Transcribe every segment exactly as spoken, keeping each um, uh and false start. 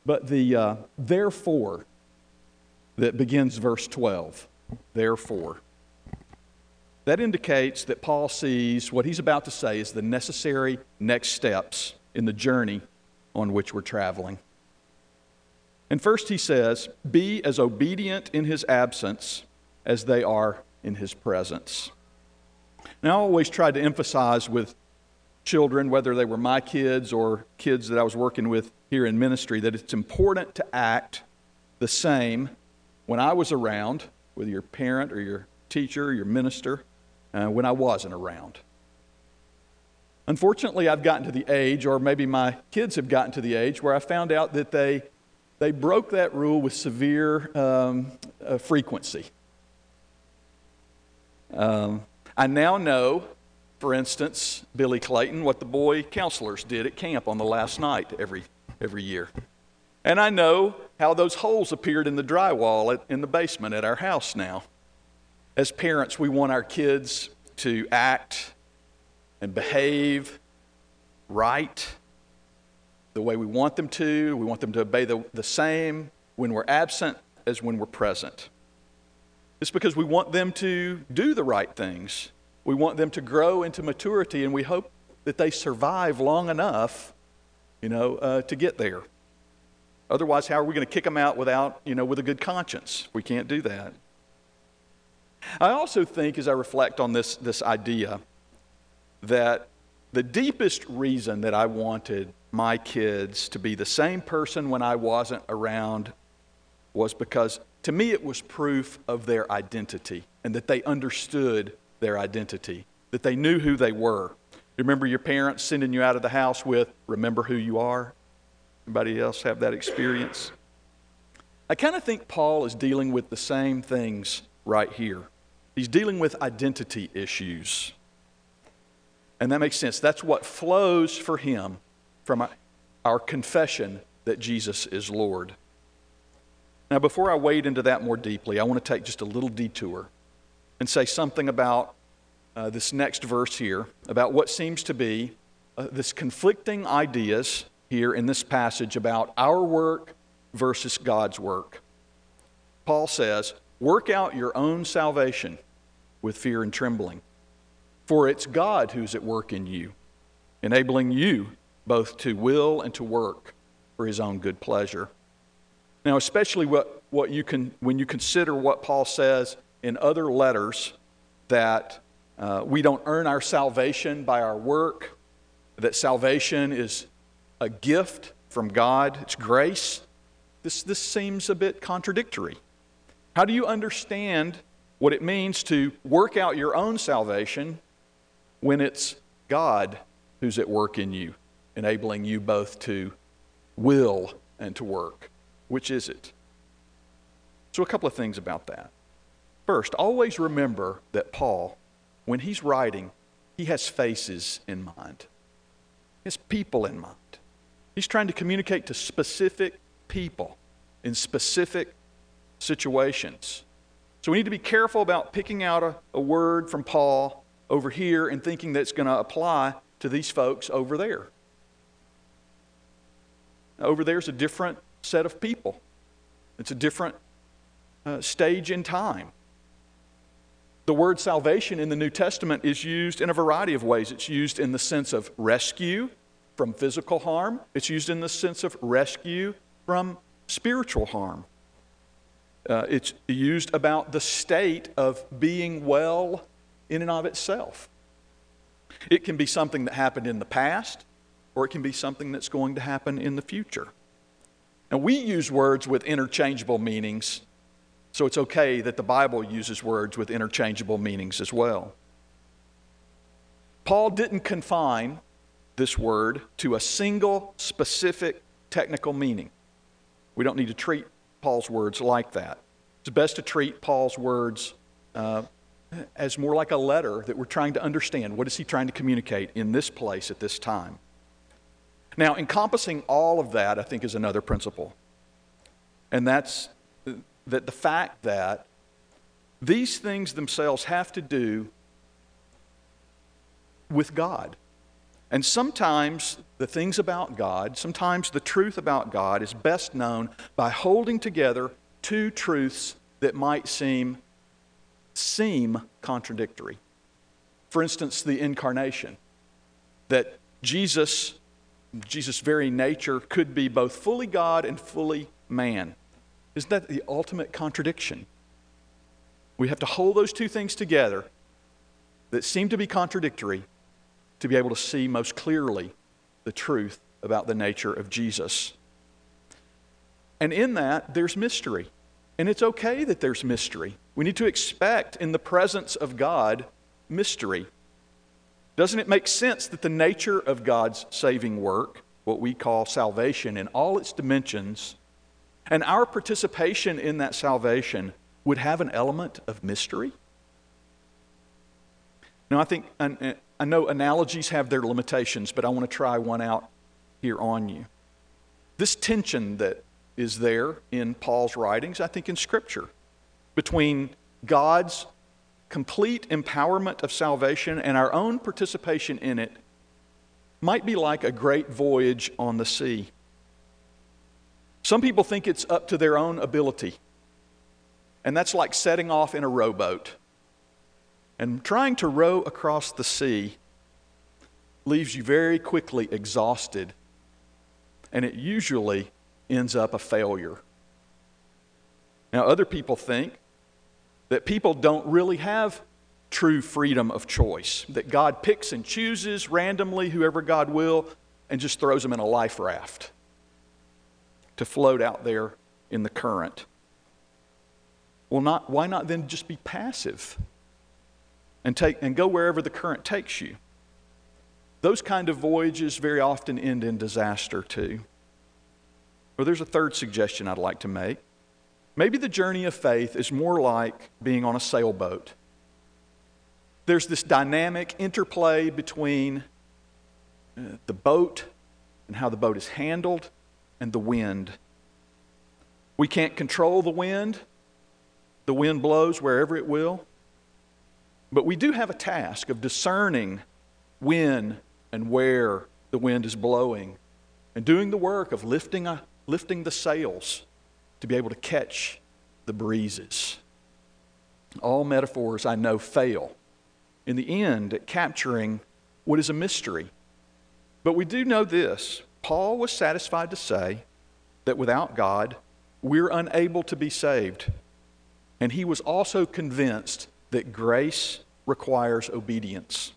But the uh, therefore that begins verse twelve, therefore, that indicates that Paul sees what he's about to say is the necessary next steps in the journey on which we're traveling. And first he says, be as obedient in his absence as they are in his presence. Now, I always tried to emphasize with children, whether they were my kids or kids that I was working with here in ministry, that it's important to act the same when I was around, with your parent or your teacher or your minister, uh, when I wasn't around. Unfortunately, I've gotten to the age, or maybe my kids have gotten to the age, where I found out that they they broke that rule with severe um, uh, frequency. Um, I now know, for instance, Billy Clayton, what the boy counselors did at camp on the last night every every year. And I know how those holes appeared in the drywall at, in the basement at our house now. As parents, we want our kids to act and behave right the way we want them to. We want them to obey the, the same when we're absent as when we're present. It's because we want them to do the right things. We want them to grow into maturity, and we hope that they survive long enough, you know, uh, to get there. Otherwise, how are we going to kick them out without, you know, with a good conscience? We can't do that. I also think, as I reflect on this, this idea, that the deepest reason that I wanted my kids to be the same person when I wasn't around was because, to me, it was proof of their identity and that they understood their identity, that they knew who they were. You remember your parents sending you out of the house with, remember who you are? Anybody else have that experience? I kind of think Paul is dealing with the same things right here. He's dealing with identity issues. And that makes sense. That's what flows for him from our confession that Jesus is Lord. Now, before I wade into that more deeply, I want to take just a little detour and say something about uh, this next verse here, about what seems to be uh, this conflicting ideas here in this passage about our work versus God's work. Paul says, work out your own salvation with fear and trembling, for it's God who's at work in you, enabling you both to will and to work for his own good pleasure. Now, especially what, what you can when you consider what Paul says in other letters, that uh, we don't earn our salvation by our work, that salvation is a gift from God, it's grace. This, this seems a bit contradictory. How do you understand what it means to work out your own salvation when it's God who's at work in you, enabling you both to will and to work? Which is it? So a couple of things about that. First, always remember that Paul, when he's writing, he has faces in mind. He has people in mind. He's trying to communicate to specific people in specific situations. So we need to be careful about picking out a, a word from Paul over here and thinking that it's going to apply to these folks over there. Now, over there's a different set of people. It's a different uh, stage in time. The word salvation in the New Testament is used in a variety of ways. It's used in the sense of rescue from physical harm. It's used in the sense of rescue from spiritual harm. Uh, it's used about the state of being well in and of itself. It can be something that happened in the past, or it can be something that's going to happen in the future. Now, we use words with interchangeable meanings, so it's okay that the Bible uses words with interchangeable meanings as well. Paul didn't confine this word to a single specific technical meaning. We don't need to treat Paul's words like that. It's best to treat Paul's words uh, as more like a letter that we're trying to understand. What is he trying to communicate in this place at this time? Now, encompassing all of that, I think, is another principle. And that's that the fact that these things themselves have to do with God And sometimes the things about God, sometimes the truth about God is best known by holding together two truths that might seem, seem contradictory. For instance, the incarnation, that Jesus, Jesus' very nature could be both fully God and fully man. Isn't that the ultimate contradiction? We have to hold those two things together that seem to be contradictory to be able to see most clearly the truth about the nature of Jesus. And in that, there's mystery. And it's okay that there's mystery. We need to expect in the presence of God mystery. Doesn't it make sense that the nature of God's saving work, what we call salvation in all its dimensions, and our participation in that salvation would have an element of mystery? Now, I think, I know analogies have their limitations, but I want to try one out here on you. This tension that is there in Paul's writings, I think in Scripture, between God's complete empowerment of salvation and our own participation in it might be like a great voyage on the sea. Some people think it's up to their own ability, and that's like setting off in a rowboat. And trying to row across the sea leaves you very quickly exhausted, and it usually ends up a failure. Now, other people think that people don't really have true freedom of choice, that God picks and chooses randomly whoever God will and just throws them in a life raft to float out there in the current. Well, not, why not then just be passive and take and go wherever the current takes you? Those kind of voyages very often end in disaster too. Or there's a third suggestion I'd like to make. Maybe the journey of faith is more like being on a sailboat. There's this dynamic interplay between uh, the boat and how the boat is handled and the wind. We can't control the wind. The wind blows wherever it will. But we do have a task of discerning when and where the wind is blowing and doing the work of lifting, a, lifting the sails to be able to catch the breezes. All metaphors, I know, fail in the end at capturing what is a mystery. But we do know this. Paul was satisfied to say that without God, we're unable to be saved. And he was also convinced that grace requires obedience.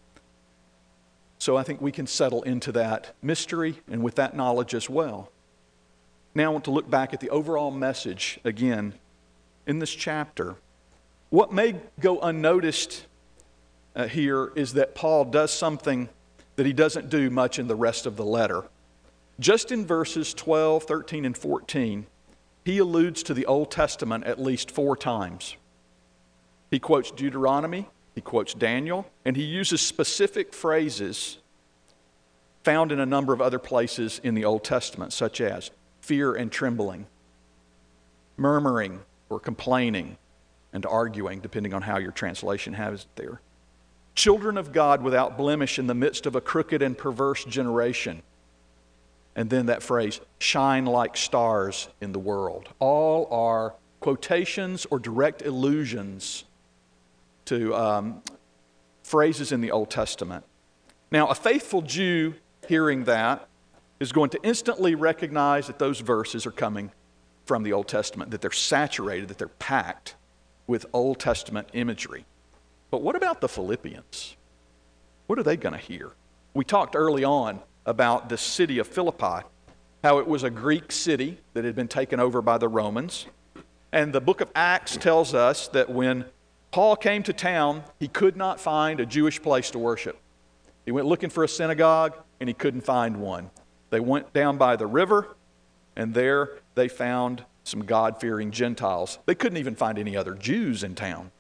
So I think we can settle into that mystery and with that knowledge as well. Now I want to look back at the overall message again in this chapter. What may go unnoticed uh, here is that Paul does something that he doesn't do much in the rest of the letter. Just in verses twelve, thirteen, and fourteen, he alludes to the Old Testament at least four times. He quotes Deuteronomy, he quotes Daniel, and he uses specific phrases found in a number of other places in the Old Testament, such as fear and trembling, murmuring or complaining, and arguing, depending on how your translation has it there. Children of God without blemish in the midst of a crooked and perverse generation. And then that phrase, shine like stars in the world. All are quotations or direct allusions to um, phrases in the Old Testament. Now, a faithful Jew hearing that is going to instantly recognize that those verses are coming from the Old Testament, that they're saturated, that they're packed with Old Testament imagery. But what about the Philippians? What are they going to hear? We talked early on about the city of Philippi, how it was a Greek city that had been taken over by the Romans. And the book of Acts tells us that when Paul came to town, he could not find a Jewish place to worship. He went looking for a synagogue, and he couldn't find one. They went down by the river, and there they found some God-fearing Gentiles. They couldn't even find any other Jews in town.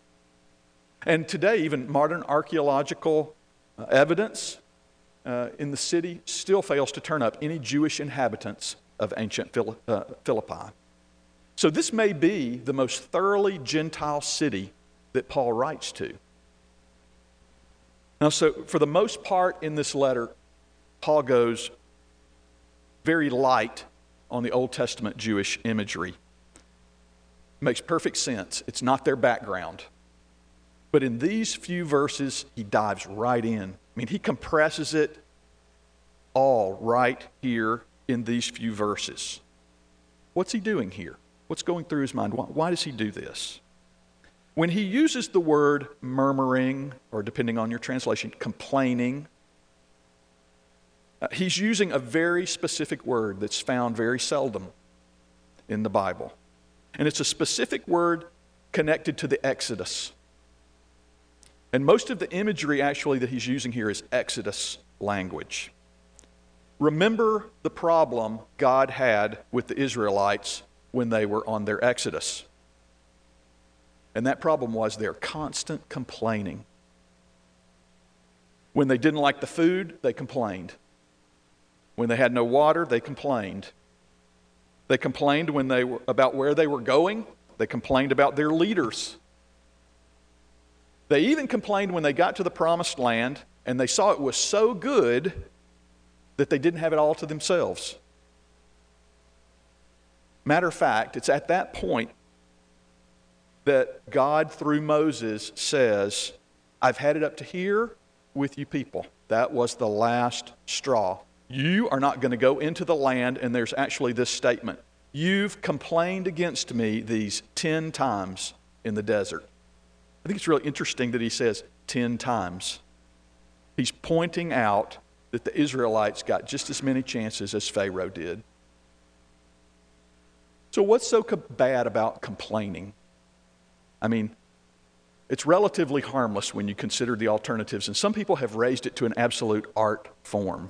And today, even modern archaeological uh, evidence uh, in the city still fails to turn up any Jewish inhabitants of ancient Phil- uh, Philippi. So this may be the most thoroughly Gentile city that Paul writes to. Now, so for the most part in this letter, Paul goes very light on the Old Testament Jewish imagery. Makes perfect sense. It's not their background. But in these few verses, he dives right in. I mean, he compresses it all right here in these few verses. What's he doing here? What's going through his mind? Why, why does he do this? When he uses the word murmuring, or depending on your translation, complaining, uh, he's using a very specific word that's found very seldom in the Bible. And it's a specific word connected to the Exodus. And most of the imagery actually that he's using here is Exodus language. Remember the problem God had with the Israelites when they were on their Exodus. And that problem was their constant complaining. When they didn't like the food, they complained. When they had no water, they complained. They complained when they were about where they were going. They complained about their leaders. They even complained when they got to the promised land and they saw it was so good that they didn't have it all to themselves. Matter of fact, it's at that point that God, through Moses, says, I've had it up to here with you people. That was the last straw. You are not going to go into the land, and there's actually this statement. You've complained against me these ten times in the desert. I think it's really interesting that he says ten times. He's pointing out that the Israelites got just as many chances as Pharaoh did. So what's so bad about complaining? I mean, it's relatively harmless when you consider the alternatives, and some people have raised it to an absolute art form.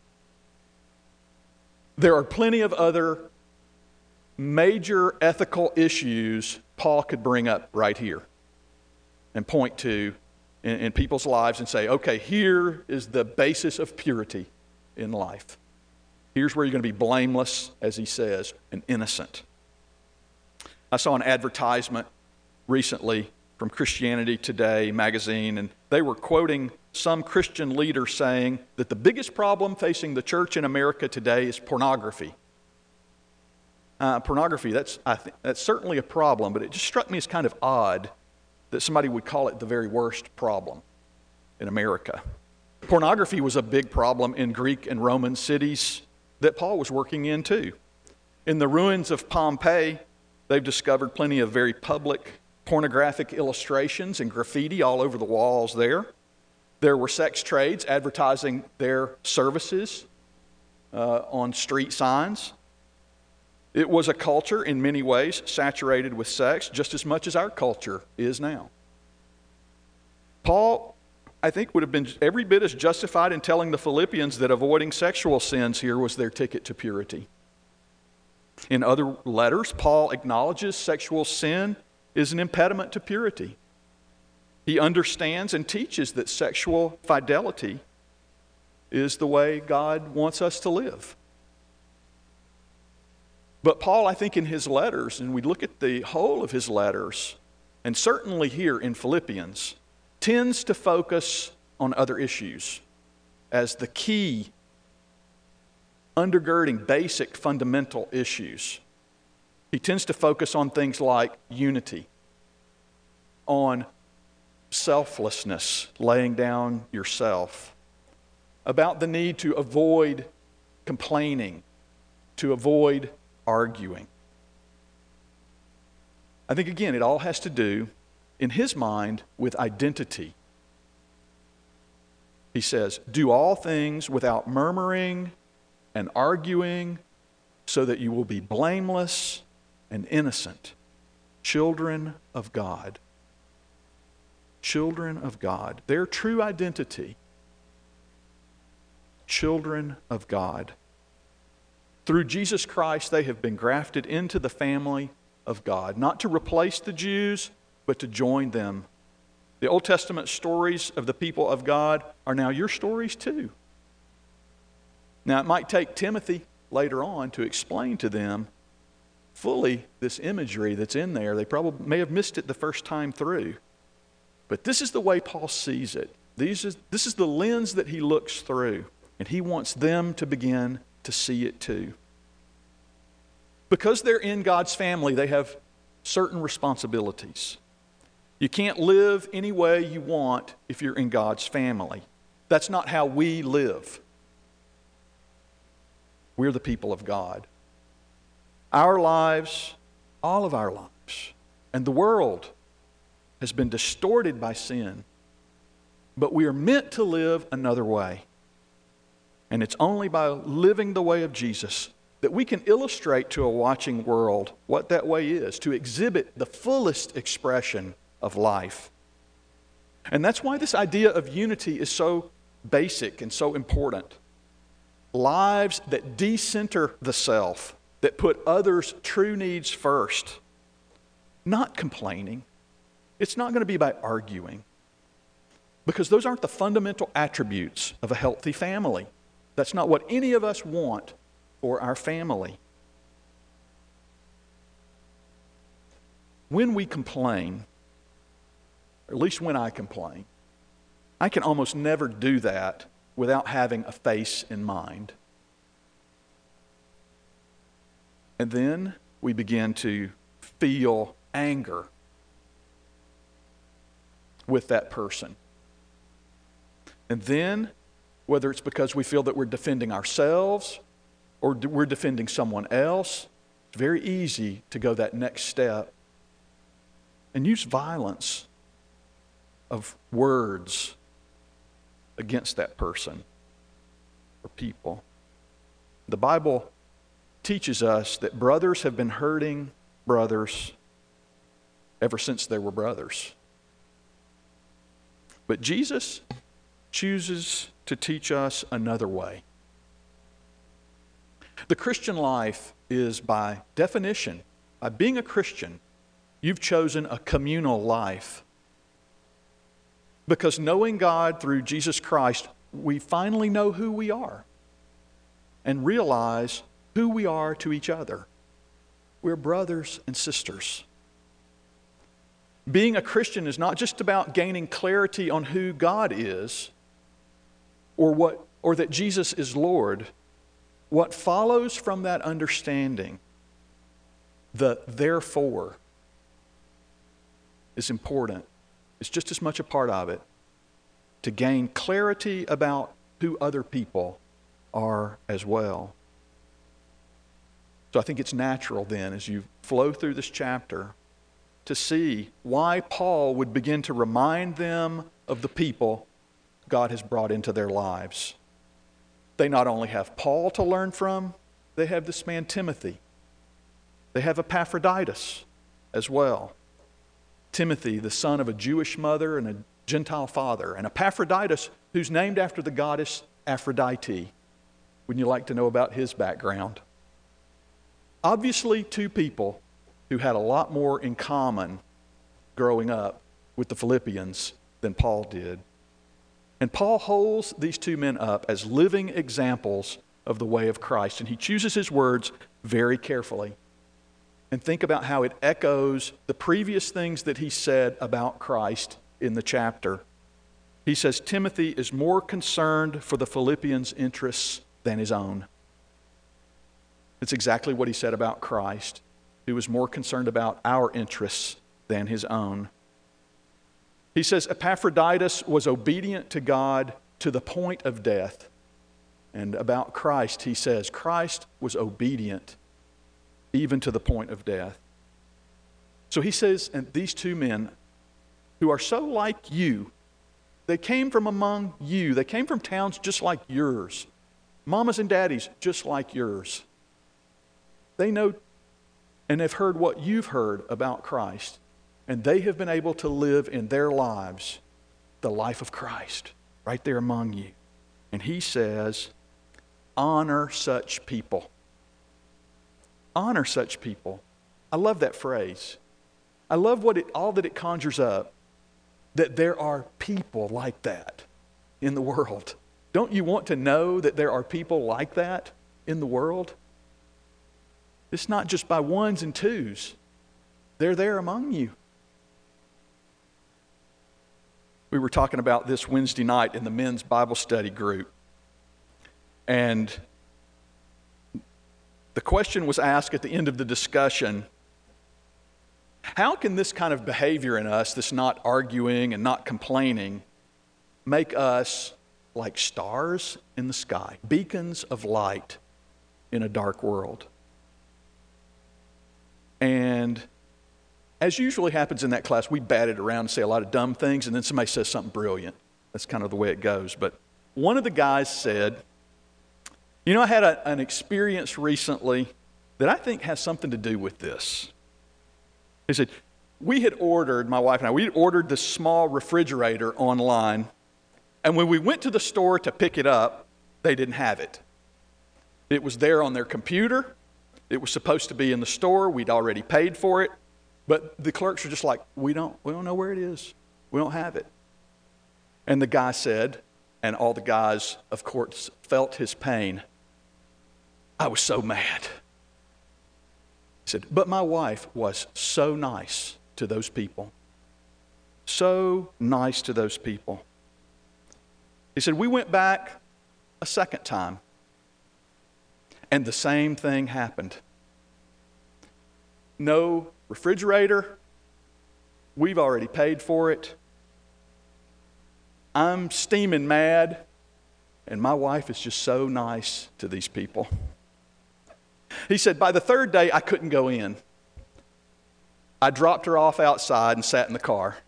There are plenty of other major ethical issues Paul could bring up right here and point to in, in people's lives and say, okay, here is the basis of purity in life. Here's where you're going to be blameless, as he says, and innocent. I saw an advertisement recently from Christianity Today magazine, and they were quoting some Christian leader saying that the biggest problem facing the church in America today is pornography. Uh, pornography, that's, I think, that's certainly a problem, but it just struck me as kind of odd that somebody would call it the very worst problem in America. Pornography was a big problem in Greek and Roman cities that Paul was working in too. In the ruins of Pompeii, they've discovered plenty of very public pornographic illustrations and graffiti all over the walls there. There were sex trades advertising their services uh, on street signs. It was a culture in many ways saturated with sex just as much as our culture is now. Paul, I think, would have been every bit as justified in telling the Philippians that avoiding sexual sins here was their ticket to purity. In other letters, Paul acknowledges sexual sin is an impediment to purity. He understands and teaches that sexual fidelity is the way God wants us to live. But Paul, I think in his letters, and we look at the whole of his letters, and certainly here in Philippians, tends to focus on other issues as the key undergirding basic fundamental issues. He tends to focus on things like unity, on selflessness, laying down yourself, about the need to avoid complaining, to avoid arguing. I think, again, it all has to do, in his mind, with identity. He says, do all things without murmuring and arguing, so that you will be blameless and innocent, children of God. Children of God. Their true identity, children of God. Through Jesus Christ, they have been grafted into the family of God, not to replace the Jews, but to join them. The Old Testament stories of the people of God are now your stories too. Now, it might take Timothy later on to explain to them fully this imagery that's in there. They probably may have missed it the first time through. But this is the way Paul sees it. These is, this is the lens that he looks through, and he wants them to begin to see it too. Because they're in God's family, they have certain responsibilities. You can't live any way you want if you're in God's family. That's not how we live. We're the people of God. Our lives, all of our lives, and the world has been distorted by sin, but we are meant to live another way. And it's only by living the way of Jesus that we can illustrate to a watching world what that way is, to exhibit the fullest expression of life. And that's why this idea of unity is so basic and so important. Lives that decenter the self, that put others' true needs first, not complaining. It's not going to be by arguing, because those aren't the fundamental attributes of a healthy family. That's not what any of us want for our family. When we complain, or at least when I complain, I can almost never do that without having a face in mind. And then we begin to feel anger with that person. And then, whether it's because we feel that we're defending ourselves or we're defending someone else, it's very easy to go that next step and use violence of words against that person or people. The Bible teaches us that brothers have been hurting brothers ever since they were brothers. But Jesus chooses to teach us another way. The Christian life is, by definition, by being a Christian, you've chosen a communal life. Because knowing God through Jesus Christ, we finally know who we are and realize who we are to each other. We're brothers and sisters. Being a Christian is not just about gaining clarity on who God is or what or that Jesus is Lord. What follows from that understanding, the therefore, is important. It's just as much a part of it to gain clarity about who other people are as well. So I think it's natural then, as you flow through this chapter, to see why Paul would begin to remind them of the people God has brought into their lives. They not only have Paul to learn from, they have this man Timothy. They have Epaphroditus as well. Timothy, the son of a Jewish mother and a Gentile father, and Epaphroditus, who's named after the goddess Aphrodite. Wouldn't you like to know about his background? Obviously, two people who had a lot more in common growing up with the Philippians than Paul did. And Paul holds these two men up as living examples of the way of Christ, and he chooses his words very carefully. And think about how it echoes the previous things that he said about Christ in the chapter. He says Timothy is more concerned for the Philippians' interests than his own. It's exactly what he said about Christ, who was more concerned about our interests than his own. He says Epaphroditus was obedient to God to the point of death. And about Christ, he says Christ was obedient even to the point of death. So he says, and these two men who are so like you, they came from among you. They came from towns just like yours. Mamas and daddies just like yours. They know and have heard what you've heard about Christ. And they have been able to live in their lives the life of Christ right there among you. And he says, honor such people. Honor such people. I love that phrase. I love what it, all that it conjures up, that there are people like that in the world. Don't you want to know that there are people like that in the world? It's not just by ones and twos. They're there among you. We were talking about this Wednesday night in the men's Bible study group. And the question was asked at the end of the discussion, how can this kind of behavior in us, this not arguing and not complaining, make us like stars in the sky, beacons of light in a dark world? And as usually happens in that class, we bat it around and say a lot of dumb things, and then somebody says something brilliant. That's kind of the way it goes. But one of the guys said, you know, I had a, an experience recently that I think has something to do with this. He said, we had ordered, my wife and I, we had ordered this small refrigerator online, and when we went to the store to pick it up, they didn't have it. It was there on their computer. It was supposed to be in the store. We'd already paid for it. But the clerks were just like, we don't, we don't know where it is. We don't have it. And the guy said, and all the guys, of course, felt his pain, I was so mad. He said, but my wife was so nice to those people. So nice to those people. He said, we went back a second time, and the same thing happened. No refrigerator. We've already paid for it. I'm steaming mad, and my wife is just so nice to these people. He said, by the third day, I couldn't go in. I dropped her off outside and sat in the car.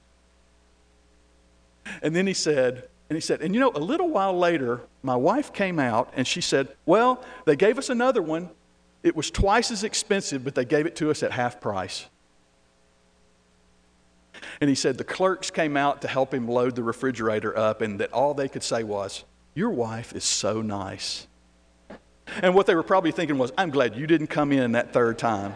And then he said, and he said, and you know, a little while later, my wife came out and she said, well, they gave us another one. It was twice as expensive, but they gave it to us at half price. And he said the clerks came out to help him load the refrigerator up, and that all they could say was, your wife is so nice. And what they were probably thinking was, I'm glad you didn't come in that third time.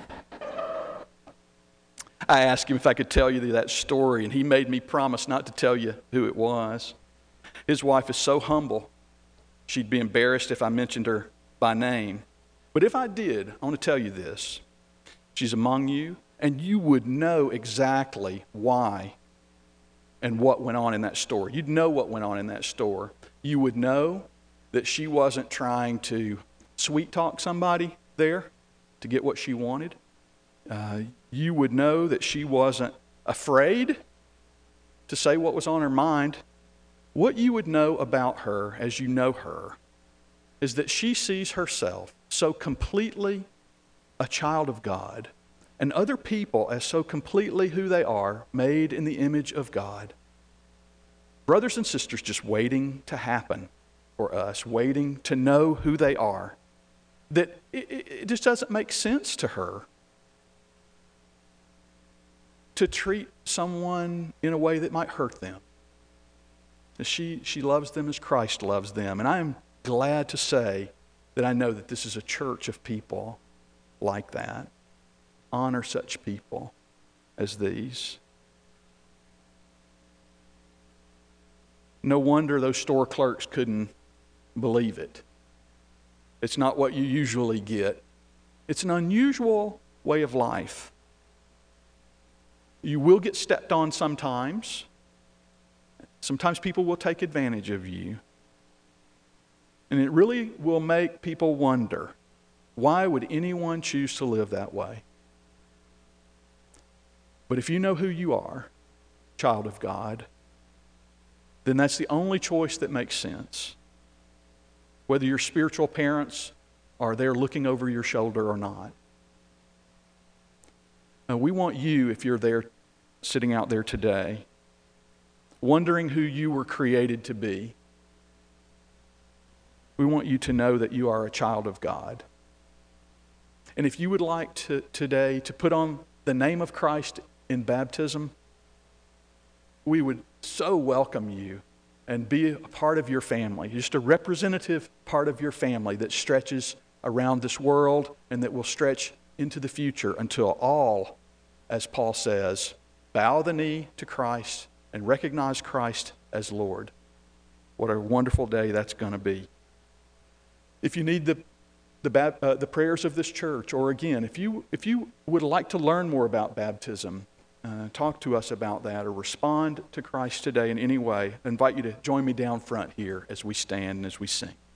I asked him if I could tell you that story, and he made me promise not to tell you who it was. His wife is so humble, she'd be embarrassed if I mentioned her by name. But if I did, I want to tell you this. She's among you, and you would know exactly why and what went on in that store. You'd know what went on in that store. You would know that she wasn't trying to sweet talk somebody there to get what she wanted. Uh, you would know that she wasn't afraid to say what was on her mind. What you would know about her as you know her is that she sees herself so completely a child of God, and other people as so completely who they are, made in the image of God. Brothers and sisters just waiting to happen for us, waiting to know who they are, that it, it just doesn't make sense to her to treat someone in a way that might hurt them. She, she loves them as Christ loves them. And I am glad to say that I know that this is a church of people like that. Honor such people as these. No wonder those store clerks couldn't believe it. It's not what you usually get. It's an unusual way of life. You will get stepped on sometimes. Sometimes people will take advantage of you. And it really will make people wonder, why would anyone choose to live that way? But if you know who you are, child of God, then that's the only choice that makes sense. Whether your spiritual parents are there looking over your shoulder or not. And we want you, if you're there sitting out there today, wondering who you were created to be, we want you to know that you are a child of God. And if you would like to today to put on the name of Christ in baptism, we would so welcome you and be a part of your family, just a representative part of your family that stretches around this world and that will stretch into the future until all, as Paul says, bow the knee to Christ and recognize Christ as Lord. What a wonderful day that's going to be. If you need the the, uh, the prayers of this church, or again, if you if you would like to learn more about baptism, uh, talk to us about that or respond to Christ today in any way, I invite you to join me down front here as we stand and as we sing.